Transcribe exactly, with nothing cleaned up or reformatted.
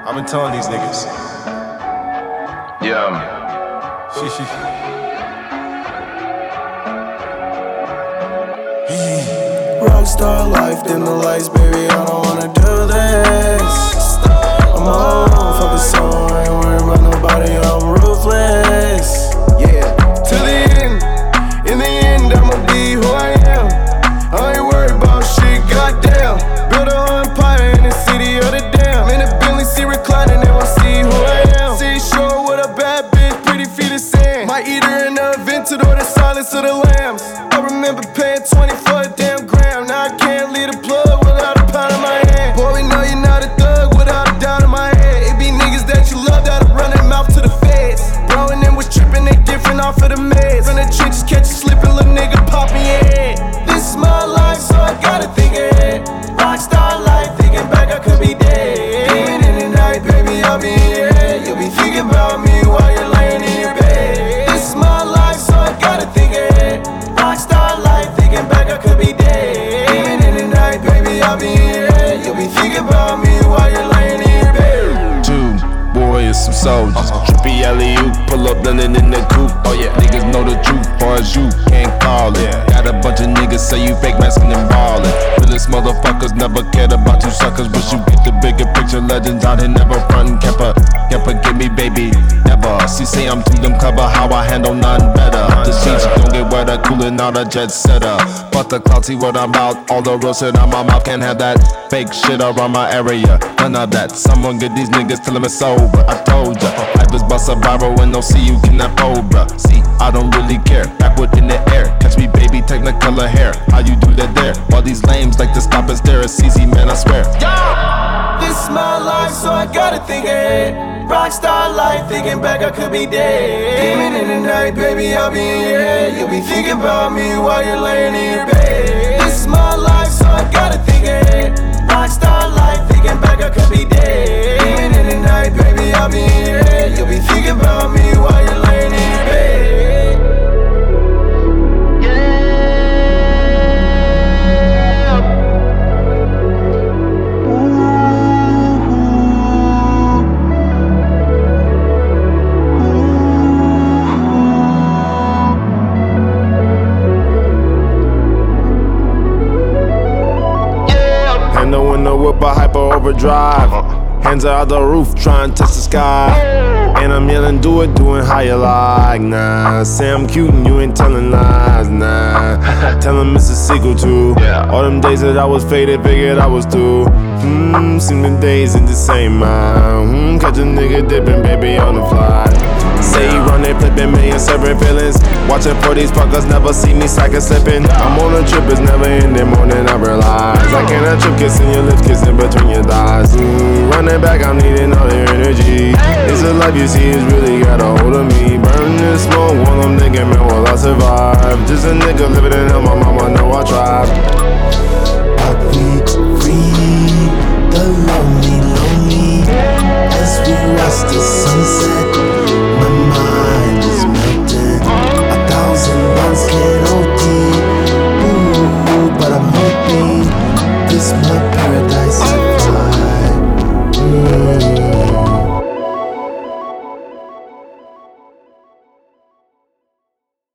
I've been telling these niggas. Yeah. Shishi. Rockstar life, dim the lights, baby, I don't wanna do this. I'm on, focus on, I ain't worried about nobody, I'm ruthless. Yeah, to the end, in the end, I'ma be who I am. I ain't worried about shit, goddamn. Build a whole empire in the city of the damn. In the Bentley, see reclining, they won't see who I am. See shore with a bad bitch, pretty feet of sand. Might eat her in the Aventador, the silence of the lambs. I remember paying twenty for a damn gram. Now I can't leave the plug without a pound in my hand. Boy, we know you're not a thug without a doubt in my head. It be niggas that you love that'll run their mouth to the feds. Bro and them was tripping, they different off of the meds. From the trenches, catch you slipping, little nigga pop in your head. This is my life, so I gotta think ahead. Rockstar life, thinking back I could be dead. Even in the night, baby, I'll be in your head. You'll be thinking about me while you're laying in your bed. This is my life, so I gotta think ahead. Rockstar life, thinking back I could be dead. Even in the night, baby, I'll be in your head. You'll be thinking about me while you're laying in your bed. Two warriors, some soldiers. Trippy alley-oop, pull up London in the coupe. Oh yeah, niggas know the truth, far as you can't call it. Got a bunch of niggas say you fake masking and ballin'. Realest motherfuckers never cared about you suckers. Wish you get the bigger picture, legends out here never frontin'. Kept her, kept her, give me baby, never. She say I'm too them clever, how I handle none better. The sheets don't get wetter, coolin' out a jet setter. But the clout see what I'm about, all the real shit out my mouth. Can't have that fake shit around my area, none of that. Someone get these niggas till I'm sober. I told ya, life is about survival when don't see you cannot fold, bruh. See, I don't really care, backward in the air. Catch me baby, technicolor hair, how you do that there? While these lames like to stop and stare, it's easy man, I swear. This is my life, so I gotta think ahead. Rockstar life, thinking back I could be dead. Even in the night, baby, I'll be in your head. You'll be thinking about me while you're laying in your bed. This is my life, so I gotta think ahead. Rockstar life, thinking back I could be dead. Even in the night, baby, I'll be in your head. You'll be thinking about me while you're laying in your bed. In the whip, a hyper overdrive. Hands out the roof, trying to touch the sky. And I'm yelling, do it, doing how you like. Nah, say I'm cute and you ain't telling lies. Nah, tell them it's a sequel to all them days that I was faded, figured I was through. Hmm, seen the days in the same mind. Hmm, catch a nigga dipping, baby, on the fly. Say you run it, flipping million separate feelings. Watching for these fuckers, never see me cycle slipping. I'm on a trip, it's never ending, morning I realize I can't trip, kissing your lips, kissing between your thighs. Mm, running back, I'm needing all your energy. It's a life you see, it's really got a hold of me. Burning this smoke while I'm thinking, man, will I survive? Just a nigga living in hell, my mama know I tried.